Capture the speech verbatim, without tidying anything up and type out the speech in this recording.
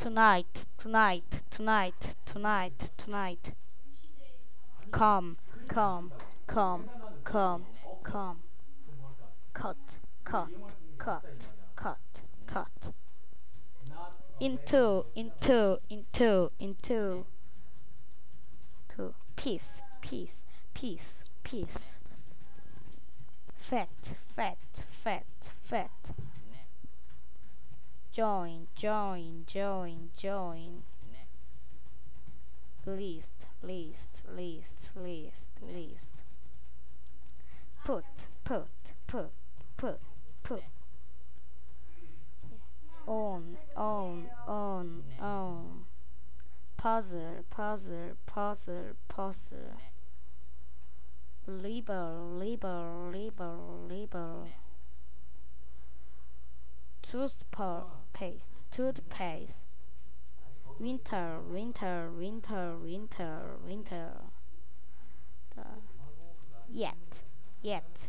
tonight, tonight, tonight, tonight, tonight. Come, come, come, come, come. Cut, cut, cut, cut, cut. Into, into, into, into. Two. Peace, peace, peace, peace. Fat, fat, fat, fat. Join, join, join, join. List, list, list, list, list. Put, put, put, put, put. On, on, on, on. Puzzle, puzzle, puzzle, puzzle. Label, label, label, label. Toothpaste, toothpaste. Winter, winter, winter, winter, winter. The yet, yet.